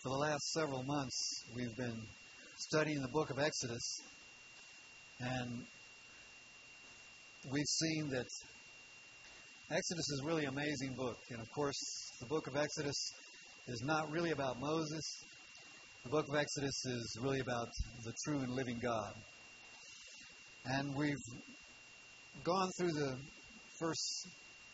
For the last several months, we've been studying the book of Exodus, and we've seen that Exodus is really an amazing book. And of course, the book of Exodus is not really about Moses. The book of Exodus is really about the true and living God. And we've gone through the first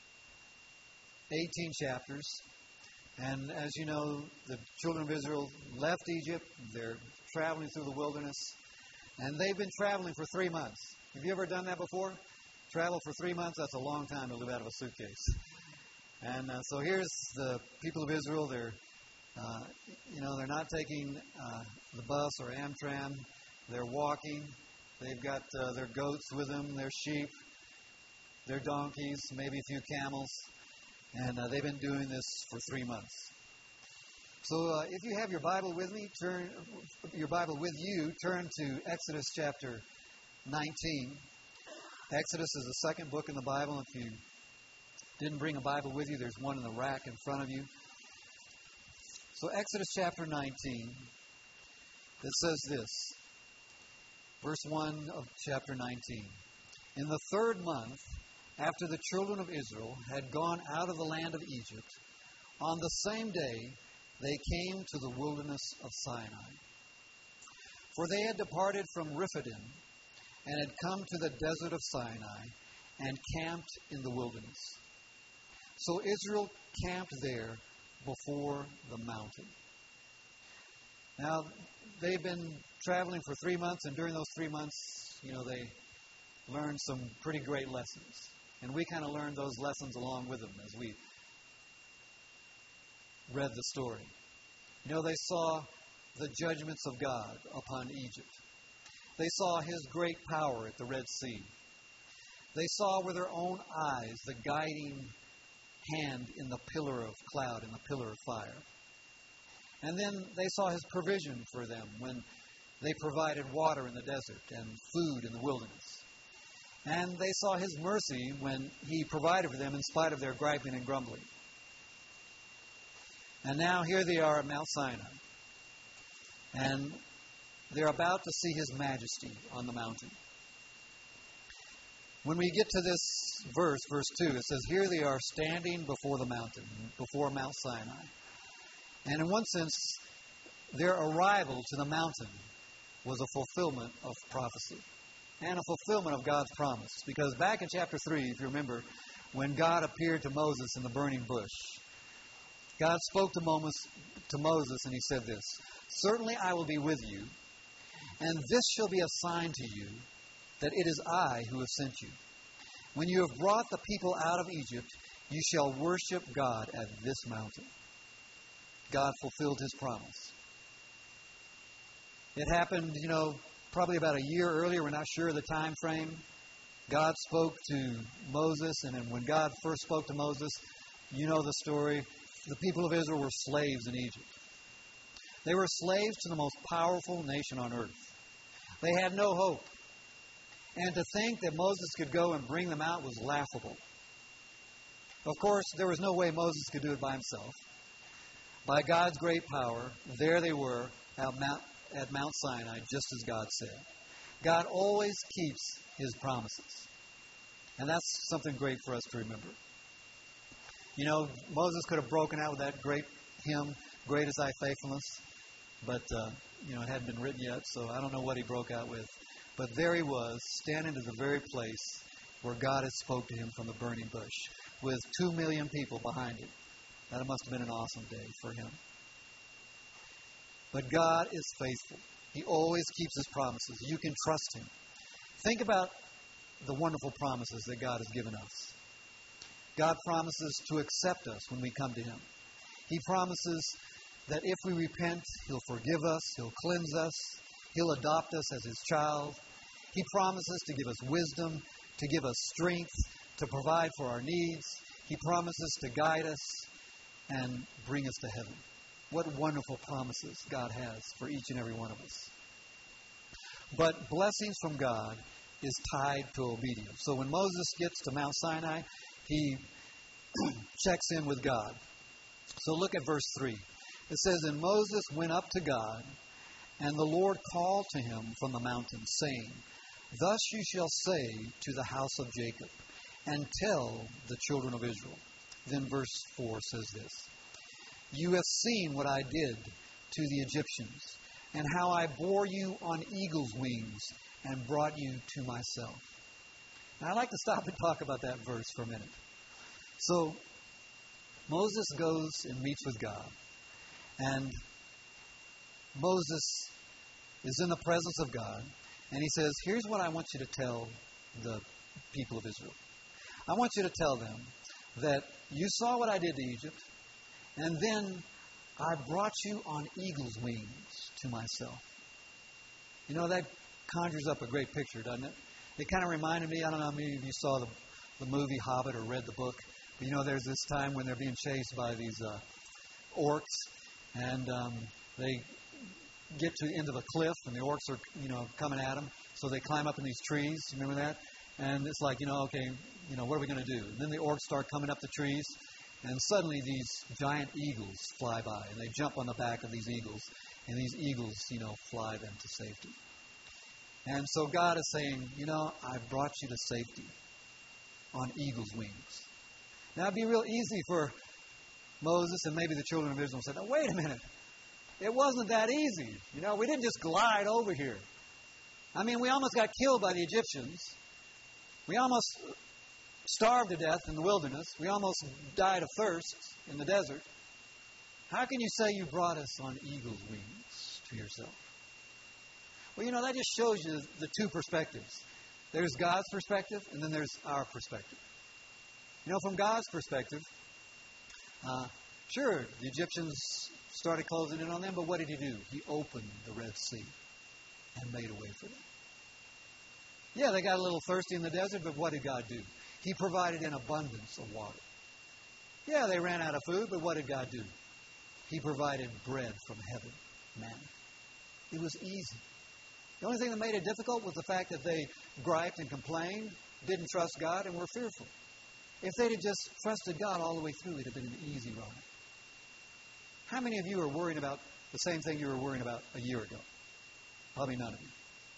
18 chapters. And as you know, the children of Israel left Egypt. They're traveling through the wilderness. And they've been traveling for 3 months. Have you ever done that before? Travel for 3 months? That's a long time to live out of a suitcase. And so here's the people of Israel. They're not taking the bus or Amtram. They're walking. They've got their goats with them, their sheep, their donkeys, maybe a few camels. And they've been doing this for 3 months. So if you have your Bible with me, turn to Exodus chapter 19. Exodus is the second book in the Bible. If you didn't bring a Bible with you, there's one in the rack in front of you. So Exodus chapter 19, it says this, verse 1 of chapter 19. In the 3rd month, after the children of Israel had gone out of the land of Egypt, on the same day they came to the wilderness of Sinai. For they had departed from Rephidim and had come to the desert of Sinai and camped in the wilderness. So Israel camped there before the mountain. Now, they've been traveling for 3 months, and during those 3 months, they learned some pretty great lessons. And we kind of learned those lessons along with them as we read the story. They saw the judgments of God upon Egypt. They saw His great power at the Red Sea. They saw with their own eyes the guiding hand in the pillar of cloud and the pillar of fire. And then they saw His provision for them when they provided water in the desert and food in the wilderness. And they saw His mercy when He provided for them in spite of their griping and grumbling. And now here they are at Mount Sinai. And they're about to see His majesty on the mountain. When we get to this verse 2, it says, here they are standing before the mountain, before Mount Sinai. And in one sense, their arrival to the mountain was a fulfillment of prophecy and a fulfillment of God's promise. Because back in chapter 3, if you remember, when God appeared to Moses in the burning bush, God spoke to Moses and He said this, certainly I will be with you, and this shall be a sign to you that it is I who have sent you. When you have brought the people out of Egypt, you shall worship God at this mountain. God fulfilled His promise. It happened, probably about a year earlier. We're not sure of the time frame. God spoke to Moses, and then when God first spoke to Moses, you know the story. The people of Israel were slaves in Egypt. They were slaves to the most powerful nation on earth. They had no hope. And to think that Moses could go and bring them out was laughable. Of course, there was no way Moses could do it by himself. By God's great power, there they were at Mount Sinai, just as God said. God always keeps His promises. And that's something great for us to remember. Moses could have broken out with that great hymn, Great is Thy Faithfulness, but, it hadn't been written yet, so I don't know what he broke out with. But there he was, standing at the very place where God had spoke to him from the burning bush, with 2 million people behind him. That must have been an awesome day for him. But God is faithful. He always keeps His promises. You can trust Him. Think about the wonderful promises that God has given us. God promises to accept us when we come to Him. He promises that if we repent, He'll forgive us, He'll cleanse us, He'll adopt us as His child. He promises to give us wisdom, to give us strength, to provide for our needs. He promises to guide us and bring us to heaven. What wonderful promises God has for each and every one of us. But blessings from God is tied to obedience. So when Moses gets to Mount Sinai, he checks in with God. So look at verse 3. It says, And Moses went up to God, and the Lord called to him from the mountain, saying, Thus you shall say to the house of Jacob, and tell the children of Israel. Then verse 4 says this, You have seen what I did to the Egyptians, and how I bore you on eagle's wings, and brought you to myself. Now, I'd like to stop and talk about that verse for a minute. So, Moses goes and meets with God. And Moses is in the presence of God. And he says, here's what I want you to tell the people of Israel. I want you to tell them that you saw what I did to Egypt. And then I brought you on eagle's wings to myself. You know, that conjures up a great picture, doesn't it? It kind of reminded me, I don't know how many of you saw the movie Hobbit or read the book. But, you know, there's this time when they're being chased by these orcs. And they get to the end of a cliff, and the orcs are, coming at them. So they climb up in these trees. Remember that? And it's like, okay, what are we going to do? And then the orcs start coming up the trees. And suddenly these giant eagles fly by. And they jump on the back of these eagles. And these eagles, fly them to safety. And so God is saying, I brought you to safety on eagle's wings. Now, it'd be real easy for Moses and maybe the children of Israel to say, now, wait a minute. It wasn't that easy. We didn't just glide over here. I mean, we almost got killed by the Egyptians. We almost starved to death in the wilderness. We almost died of thirst in the desert. How can you say you brought us on eagle's wings to yourself? Well, that just shows you the two perspectives. There's God's perspective, and then there's our perspective. From God's perspective, sure, the Egyptians started closing in on them, but what did He do? He opened the Red Sea and made a way for them. Yeah, they got a little thirsty in the desert, but what did God do? He provided an abundance of water. Yeah, they ran out of food, but what did God do? He provided bread from heaven, manna. It was easy. The only thing that made it difficult was the fact that they griped and complained, didn't trust God, and were fearful. If they'd have just trusted God all the way through, it'd have been an easy ride. How many of you are worrying about the same thing you were worrying about a year ago? Probably none of you.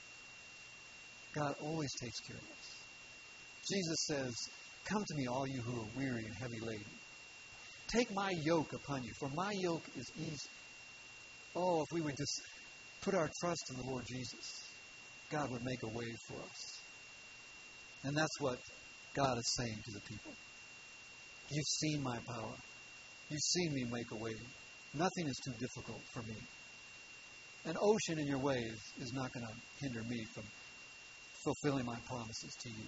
God always takes care of us. Jesus says, Come to me, all you who are weary and heavy laden. Take my yoke upon you, for my yoke is easy. Oh, if we would just put our trust in the Lord Jesus, God would make a way for us. And that's what God is saying to the people. You've seen my power. You've seen me make a way. Nothing is too difficult for me. An ocean in your ways is not going to hinder me from fulfilling my promises to you.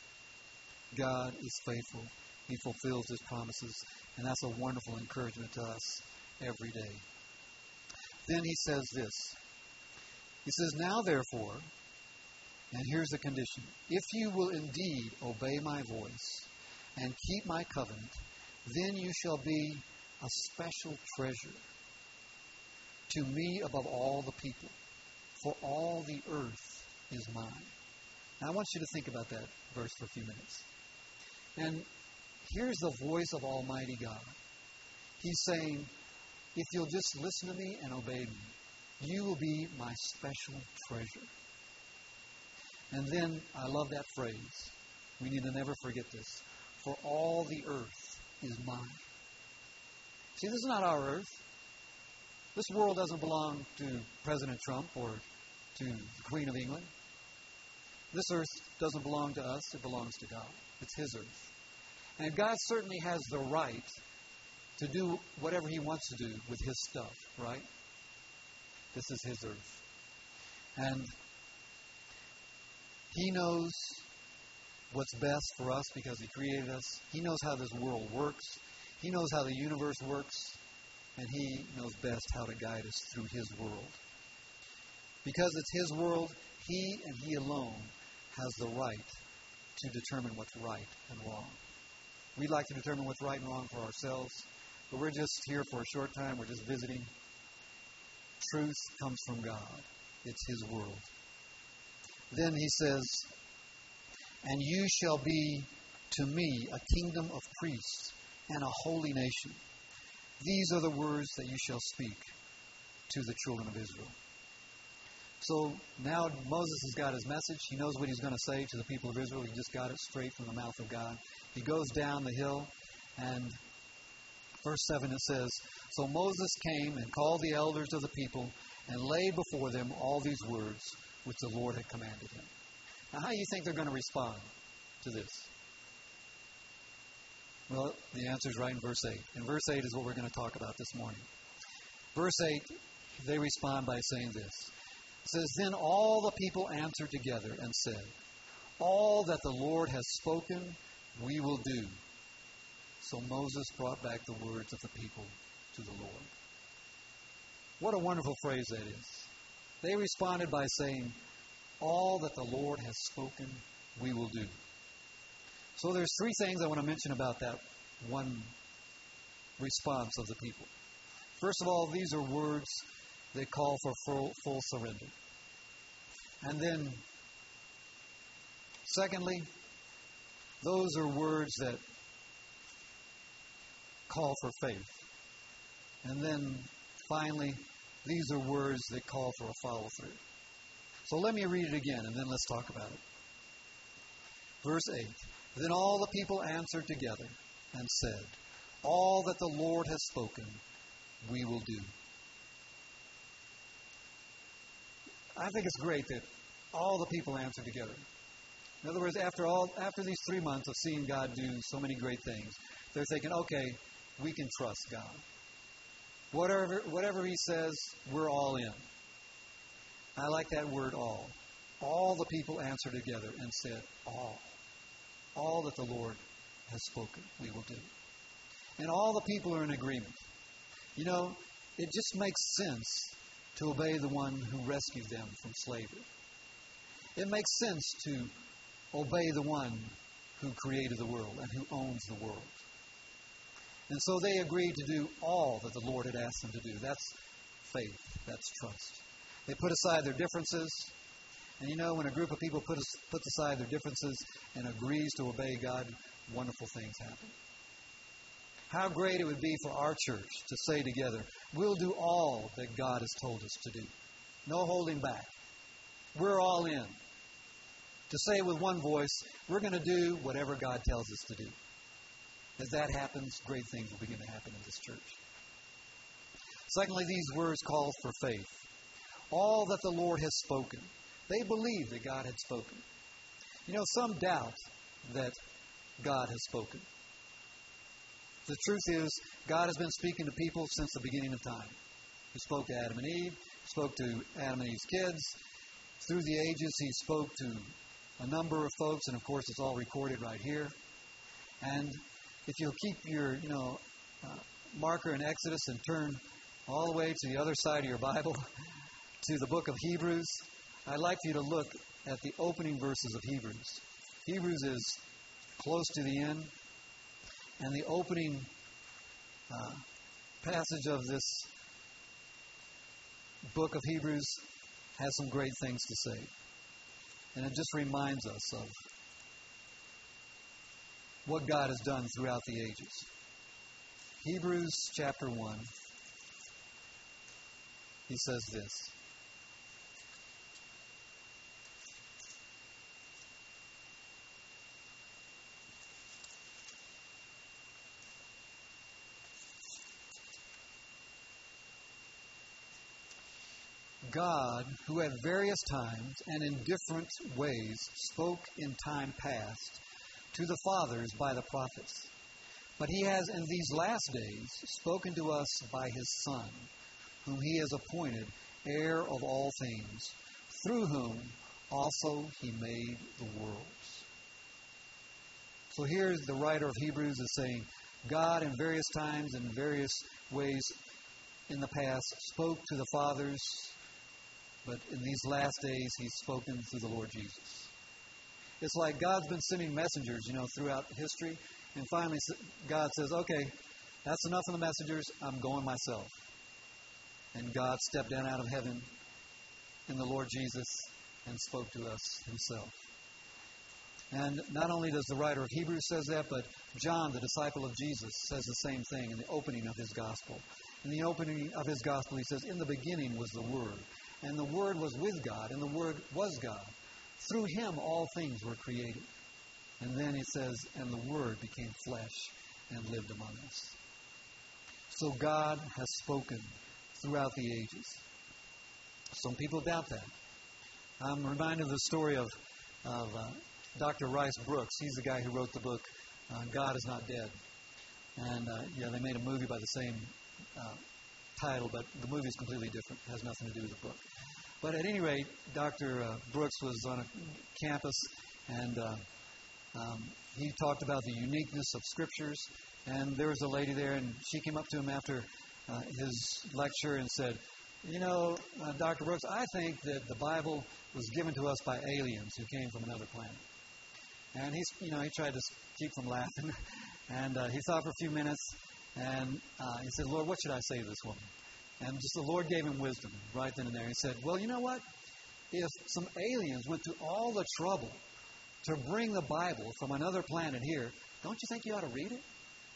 God is faithful. He fulfills His promises. And that's a wonderful encouragement to us every day. Then He says this. He says, Now therefore, and here's the condition, if you will indeed obey my voice and keep my covenant, then you shall be a special treasure to me above all the people, for all the earth is mine. Now I want you to think about that verse for a few minutes. And here's the voice of Almighty God. He's saying, if you'll just listen to me and obey me, you will be my special treasure. And then, I love that phrase. We need to never forget this. For all the earth is mine. See, this is not our earth. This world doesn't belong to President Trump or to the Queen of England. This earth doesn't belong to us. It belongs to God. It's His earth. And God certainly has the right to do whatever He wants to do with His stuff, right? This is His earth. And He knows what's best for us because He created us. He knows how this world works. He knows how the universe works. And He knows best how to guide us through His world. Because it's His world, He and He alone has the right to determine what's right and wrong. We'd like to determine what's right and wrong for ourselves, but we're just here for a short time. We're just visiting. Truth comes from God. It's His world. Then He says, And you shall be to me a kingdom of priests and a holy nation. these are the words that you shall speak to the children of Israel. So now Moses has got his message. He knows what he's going to say to the people of Israel. He just got it straight from the mouth of God. He goes down the hill, and verse 7 it says, So Moses came and called the elders of the people and laid before them all these words which the Lord had commanded him. Now, how do you think they're going to respond to this? Well, the answer is right in verse 8. And verse 8 is what we're going to talk about this morning. Verse 8, they respond by saying this. It says, Then all the people answered together and said, All that the Lord has spoken, we will do. So Moses brought back the words of the people to the Lord. What a wonderful phrase that is. They responded by saying, All that the Lord has spoken, we will do. So there's three things I want to mention about that one response of the people. First of all, these are words that call for full surrender. And then, secondly, those are words that call for faith. And then, finally, these are words that call for a follow-through. So let me read it again, and then let's talk about it. Verse 8. Then all the people answered together and said, All that the Lord has spoken, we will do. I think it's great that all the people answered together. In other words, after these 3 months of seeing God do so many great things, they're thinking, okay, we can trust God. Whatever He says, we're all in. I like that word all. All the people answered together and said, all. All that the Lord has spoken, we will do. And all the people are in agreement. You know, it just makes sense to obey the one who rescued them from slavery. It makes sense to obey the one who created the world and who owns the world. And so they agreed to do all that the Lord had asked them to do. That's faith. That's trust. They put aside their differences. And you know, when a group of people puts aside their differences and agrees to obey God, wonderful things happen. How great it would be for our church to say together, we'll do all that God has told us to do. No holding back. We're all in. To say with one voice, we're going to do whatever God tells us to do. As that happens, great things will begin to happen in this church. Secondly, these words call for faith. All that the Lord has spoken. They believed that God had spoken. You know, some doubt that God has spoken. The truth is, God has been speaking to people since the beginning of time. He spoke to Adam and Eve, spoke to Adam and Eve's kids. Through the ages, He spoke to a number of folks, and of course, it's all recorded right here. And if you'll keep your, marker in Exodus and turn all the way to the other side of your Bible, to the book of Hebrews, I'd like you to look at the opening verses of Hebrews. Hebrews is close to the end, and the opening passage of this book of Hebrews has some great things to say. And it just reminds us of what God has done throughout the ages. Hebrews chapter 1, he says this. God, who at various times and in different ways spoke in time past to the fathers by the prophets, but He has in these last days spoken to us by His Son, whom He has appointed heir of all things, through whom also He made the worlds. So here the writer of Hebrews is saying, God in various times and in various ways in the past spoke to the fathers, but in these last days, He's spoken through the Lord Jesus. It's like God's been sending messengers, throughout history. And finally, God says, okay, that's enough of the messengers. I'm going myself. And God stepped down out of heaven in the Lord Jesus and spoke to us Himself. And not only does the writer of Hebrews says that, but John, the disciple of Jesus, says the same thing in the opening of his gospel. In the opening of his gospel, he says, "In the beginning was the Word, and the Word was with God, and the Word was God. Through him all things were created." And then he says, "And the Word became flesh and lived among us." So God has spoken throughout the ages. Some people doubt that. I'm reminded of the story of Dr. Rice Brooks. He's the guy who wrote the book, God Is Not Dead. And they made a movie by the same title, but the movie is completely different. It has nothing to do with the book. But at any rate, Dr. Brooks was on a campus, and he talked about the uniqueness of Scriptures. And there was a lady there, and she came up to him after his lecture and said, Dr. Brooks, I think that the Bible was given to us by aliens who came from another planet. And he tried to keep from laughing. And he thought for a few minutes, and he said, "Lord, what should I say to this woman?" And just the Lord gave him wisdom right then and there. He said, "Well, you know what? If some aliens went through all the trouble to bring the Bible from another planet here, don't you think you ought to read it?"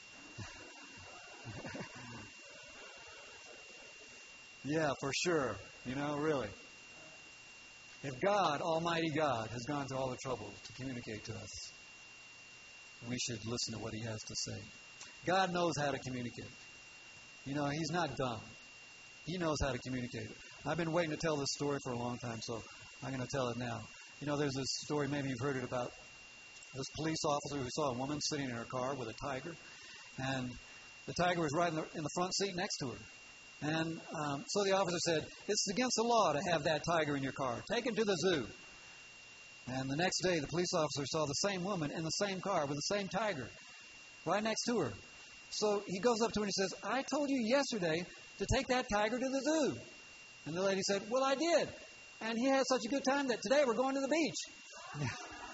Yeah, for sure. Really. If God, Almighty God, has gone through all the trouble to communicate to us, we should listen to what He has to say. God knows how to communicate. He's not dumb. He knows how to communicate. I've been waiting to tell this story for a long time, so I'm going to tell it now. There's this story, maybe you've heard it, about this police officer who saw a woman sitting in her car with a tiger, and the tiger was right in the front seat next to her. And so the officer said, "It's against the law to have that tiger in your car. Take him to the zoo." And the next day, the police officer saw the same woman in the same car with the same tiger right next to her. So he goes up to her and he says, "I told you yesterday to take that tiger to the zoo." And the lady said, "Well, I did. And he had such a good time that today we're going to the beach."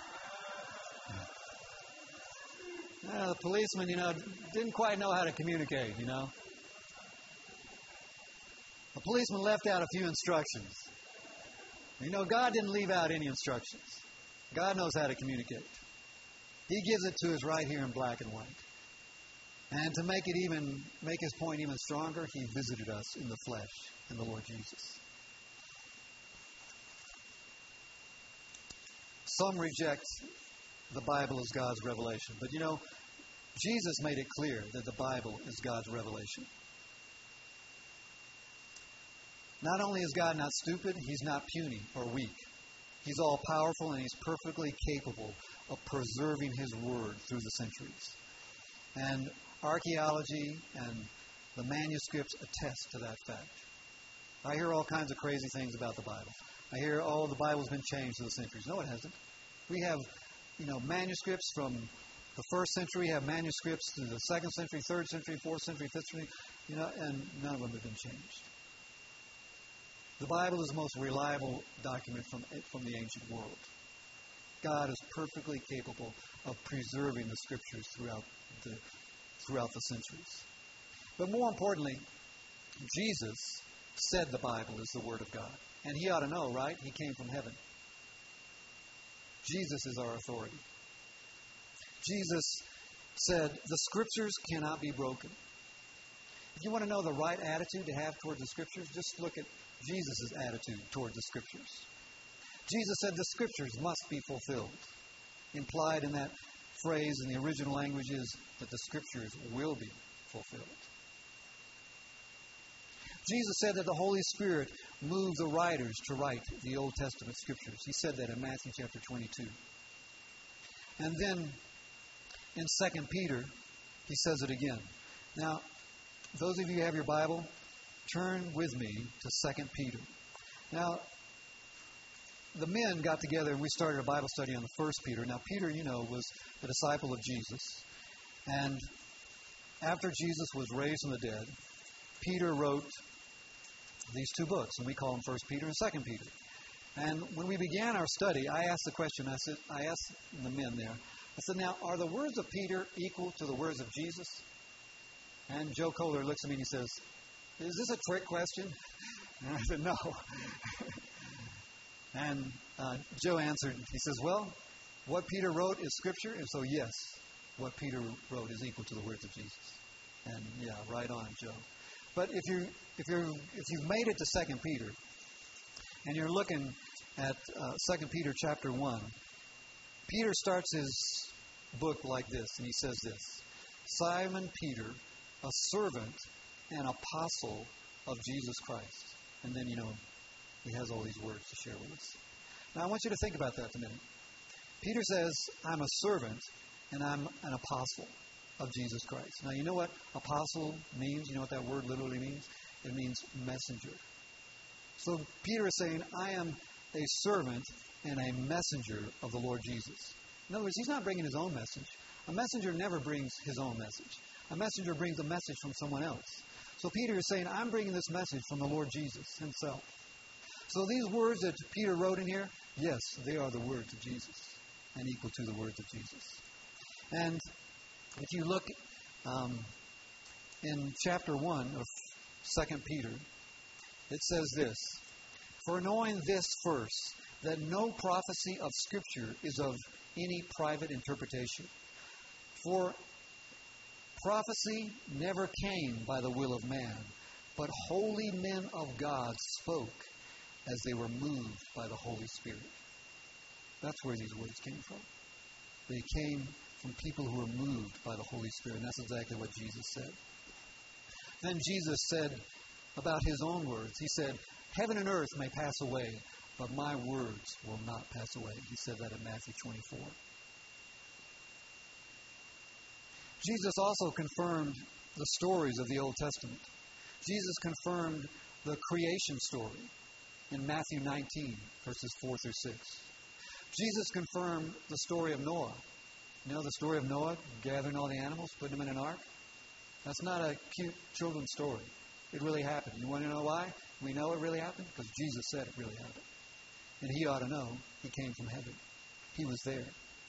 The policeman, didn't quite know how to communicate, The policeman left out a few instructions. God didn't leave out any instructions. God knows how to communicate. He gives it to us right here in black and white. And to make his point even stronger, He visited us in the flesh in the Lord Jesus. Some reject the Bible as God's revelation. But Jesus made it clear that the Bible is God's revelation. Not only is God not stupid, He's not puny or weak. He's all-powerful, and He's perfectly capable of preserving His Word through the centuries. And archaeology and the manuscripts attest to that fact. I hear all kinds of crazy things about the Bible. I hear, the Bible's been changed through the centuries. No, it hasn't. We have, manuscripts from the first century. We have manuscripts through the second century, third century, fourth century, fifth century, and none of them have been changed. The Bible is the most reliable document from the ancient world. God is perfectly capable of preserving the Scriptures throughout the centuries. But more importantly, Jesus said the Bible is the Word of God. And He ought to know, right? He came from heaven. Jesus is our authority. Jesus said, "The Scriptures cannot be broken." If you want to know the right attitude to have toward the Scriptures, just look at Jesus' attitude toward the Scriptures. Jesus said the Scriptures must be fulfilled. Implied in that phrase in the original language is that the Scriptures will be fulfilled. Jesus said that the Holy Spirit moved the writers to write the Old Testament Scriptures. He said that in Matthew chapter 22. And then in 2 Peter, he says it again. Now, those of you who have your Bible, turn with me to 2 Peter. Now, the men got together and we started a Bible study on the first Peter. Now, Peter, was the disciple of Jesus. And after Jesus was raised from the dead, Peter wrote these two books, and we call them 1 Peter and 2 Peter. And when we began our study, I asked the question, I asked the men there, I said, "Now, are the words of Peter equal to the words of Jesus?" And Joe Kohler looks at me and he says, "Is this a trick question?" And I said, "No." And Joe answered, he says, "Well, what Peter wrote is Scripture, and so yes, what Peter wrote is equal to the words of Jesus. And yeah, right on, Joe. But if you've made it to 2 Peter, and you're looking at 2 Peter chapter 1, Peter starts his book like this, and he says this: Simon Peter, a servant and apostle of Jesus Christ. And then, he has all these words to share with us. Now, I want you to think about that for a minute. Peter says, I'm a servant and I'm an apostle of Jesus Christ. Now, you know what apostle means? You know what that word literally means? It means messenger. So Peter is saying, I am a servant and a messenger of the Lord Jesus. In other words, he's not bringing his own message. A messenger never brings his own message. A messenger brings a message from someone else. So Peter is saying, I'm bringing this message from the Lord Jesus himself. So these words that Peter wrote in here, yes, they are the words of Jesus and equal to the words of Jesus. And if you look in chapter 1 of 2 Peter, it says this: For knowing this first, that no prophecy of Scripture is of any private interpretation. For prophecy never came by the will of man, but holy men of God spoke as they were moved by the Holy Spirit. That's where these words came from. They came from people who were moved by the Holy Spirit. And that's exactly what Jesus said. Then Jesus said about his own words, he said, Heaven and earth may pass away, but my words will not pass away. He said that in Matthew 24. Jesus also confirmed the stories of the Old Testament. Jesus confirmed the creation story in Matthew 19, verses 4 through 6. Jesus confirmed the story of Noah. You know the story of Noah gathering all the animals, putting them in an ark? That's not a cute children's story. It really happened. You want to know why? We know it really happened because Jesus said it really happened. And he ought to know. He came from heaven. He was there.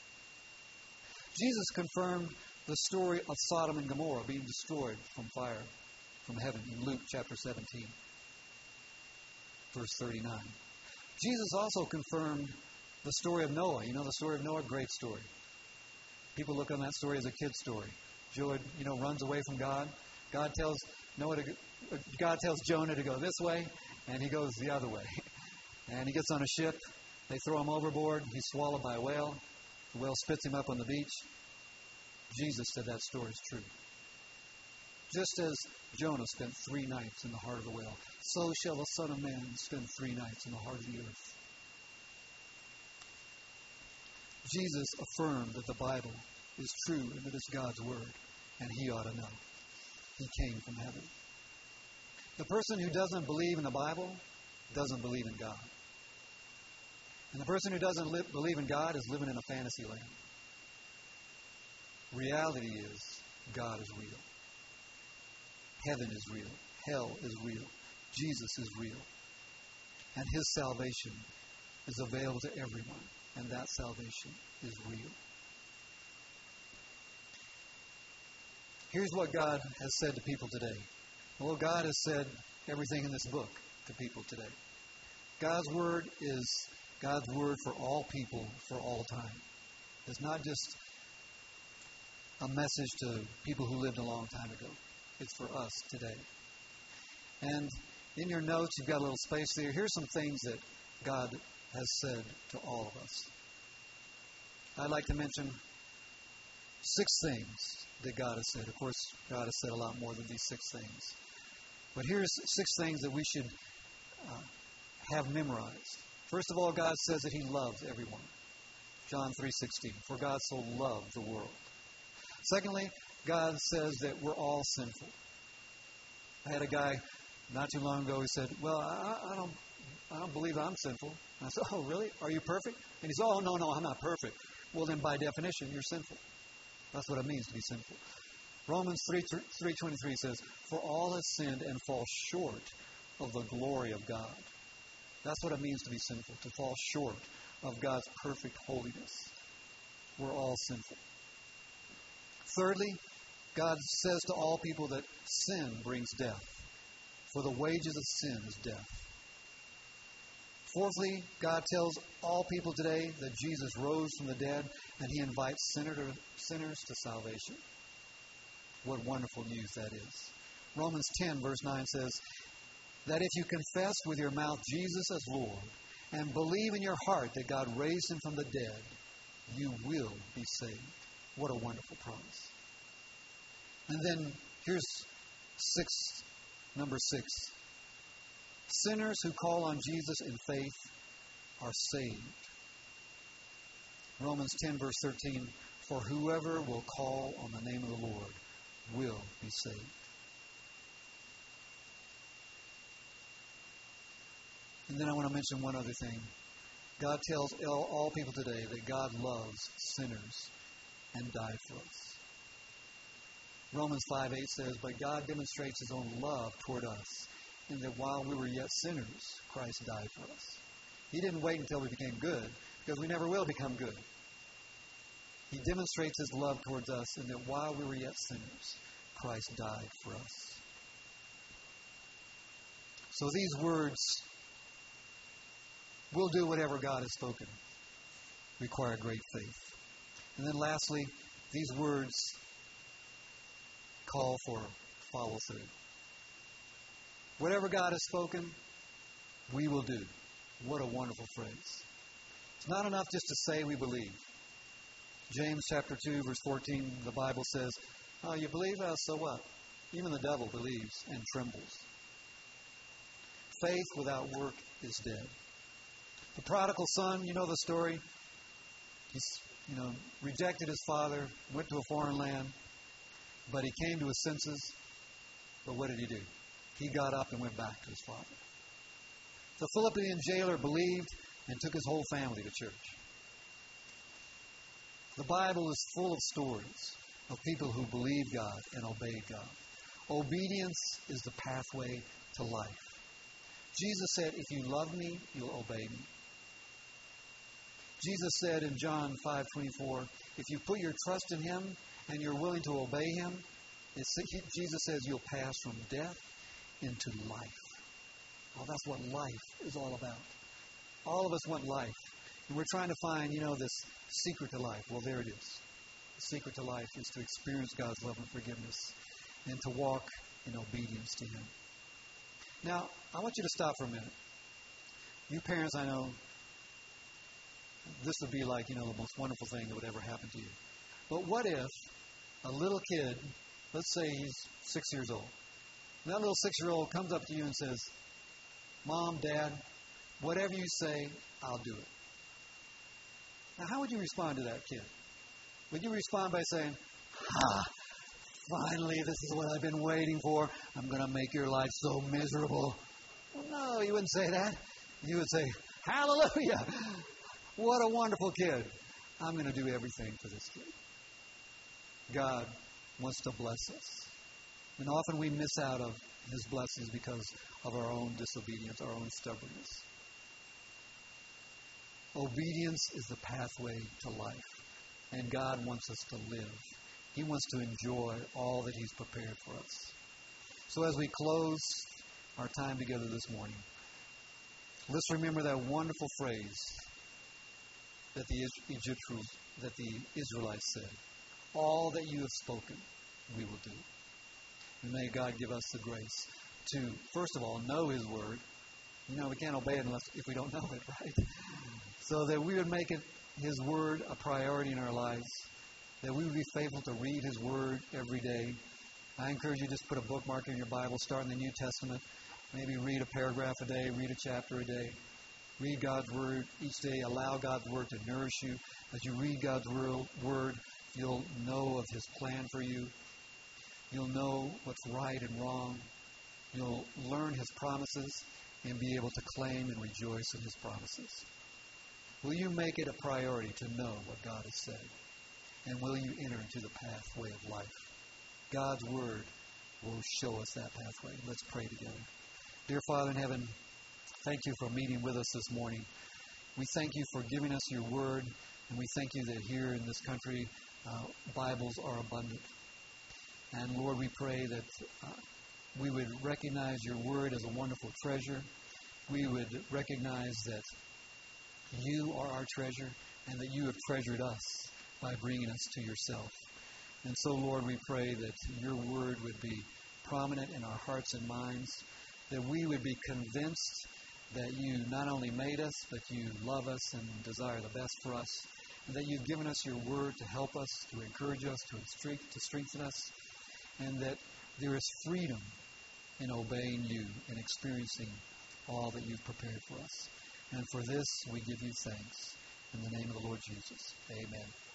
Jesus confirmed the story of Sodom and Gomorrah being destroyed from fire from heaven in Luke chapter 17, verse 39. Jesus also confirmed the story of Noah. You know the story of Noah? Great story. People look on that story as a kid's story. Jonah, runs away from God. God tells Jonah to go this way, and he goes the other way. And he gets on a ship. They throw him overboard. He's swallowed by a whale. The whale spits him up on the beach. Jesus said that story is true. Just as Jonah spent 3 nights in the heart of the whale, so shall the Son of Man spend 3 nights in the heart of the earth. Jesus affirmed that the Bible is true and that it's God's Word, and he ought to know. He came from heaven. The person who doesn't believe in the Bible doesn't believe in God. And the person who doesn't believe in God is living in a fantasy land. Reality is, God is real. Heaven is real. Hell is real. Jesus is real. And his salvation is available to everyone. And that salvation is real. Here's what God has said to people today. Well, God has said everything in this book to people today. God's Word is God's Word for all people for all time. It's not just a message to people who lived a long time ago. It's for us today. And in your notes, you've got a little space there. Here's some things that God has said to all of us. I'd like to mention 6 things that God has said. Of course, God has said a lot more than these 6 things. But here's 6 things that we should have memorized. First of all, God says that he loves everyone. John 3:16, for God so loved the world. Secondly, God says that we're all sinful. I had a guy not too long ago who said, well, I don't believe I'm sinful. And I said, oh, really? Are you perfect? And he said, oh, no, I'm not perfect. Well, then by definition, you're sinful. That's what it means to be sinful. Romans 3:23 says, for all have sinned and fall short of the glory of God. That's what it means to be sinful, to fall short of God's perfect holiness. We're all sinful. Thirdly, God says to all people that sin brings death. For the wages of sin is death. Fourthly, God tells all people today that Jesus rose from the dead, and He invites sinners to salvation. What wonderful news that is. Romans 10, verse 9 says that if you confess with your mouth Jesus as Lord and believe in your heart that God raised Him from the dead, you will be saved. What a wonderful promise. And then here's number 6. Sinners who call on Jesus in faith are saved. Romans 10, verse 13, for whoever will call on the name of the Lord will be saved. And then I want to mention one other thing. God tells all people today that God loves sinners and died for us. Romans 5:8 says, but God demonstrates His own love toward us, in that while we were yet sinners, Christ died for us. He didn't wait until we became good, because we never will become good. He demonstrates His love towards us, in that while we were yet sinners, Christ died for us. So these words, we'll do whatever God has spoken, require great faith. And then lastly, these words call for follow-through. Whatever God has spoken, we will do. What a wonderful phrase. It's not enough just to say we believe. James chapter 2, verse 14, the Bible says, oh, you believe? So what? Even the devil believes and trembles. Faith without work is dead. The prodigal son, you know the story. He's, rejected his father, went to a foreign land, but he came to his senses. But what did he do? He got up and went back to his father. The Philippian jailer believed and took his whole family to church. The Bible is full of stories of people who believed God and obeyed God. Obedience is the pathway to life. Jesus said, if you love me, you'll obey me. Jesus said in John 5:24, if you put your trust in Him and you're willing to obey Him, Jesus says you'll pass from death into life. Well, that's what life is all about. All of us want life. And we're trying to find, this secret to life. Well, there it is. The secret to life is to experience God's love and forgiveness and to walk in obedience to Him. Now, I want you to stop for a minute. You parents, I know, this would be like, the most wonderful thing that would ever happen to you. But what if a little kid, let's say he's 6 years old, and that little 6-year-old comes up to you and says, Mom, Dad, whatever you say, I'll do it. Now, how would you respond to that kid? Would you respond by saying, finally, this is what I've been waiting for. I'm going to make your life so miserable. Well, no, you wouldn't say that. You would say, hallelujah. What a wonderful kid. I'm going to do everything for this kid. God wants to bless us. And often we miss out of His blessings because of our own disobedience, our own stubbornness. Obedience is the pathway to life. And God wants us to live. He wants to enjoy all that He's prepared for us. So as we close our time together this morning, let's remember that wonderful phrase that the Israelites said. All that you have spoken, we will do. And may God give us the grace to, first of all, know His Word. We can't obey it if we don't know it, right? So that we would make His Word a priority in our lives. That we would be faithful to read His Word every day. I encourage you to just put a bookmark in your Bible, start in the New Testament. Maybe read a paragraph a day, read a chapter a day. Read God's Word each day. Allow God's Word to nourish you. As you read God's Word, you'll know of His plan for you. You'll know what's right and wrong. You'll learn His promises and be able to claim and rejoice in His promises. Will you make it a priority to know what God has said? And will you enter into the pathway of life? God's Word will show us that pathway. Let's pray together. Dear Father in heaven, thank you for meeting with us this morning. We thank you for giving us your Word, and we thank you that here in this country, Bibles are abundant. And Lord, we pray that we would recognize your Word as a wonderful treasure, we would recognize that you are our treasure and that you have treasured us by bringing us to yourself. And so, Lord, we pray that your word would be prominent in our hearts and minds, that we would be convinced that you not only made us, but you love us and desire the best for us, and that you've given us your word to help us, to encourage us, to strengthen us, and that there is freedom in obeying you and experiencing all that you've prepared for us. And for this, we give you thanks. In the name of the Lord Jesus, amen.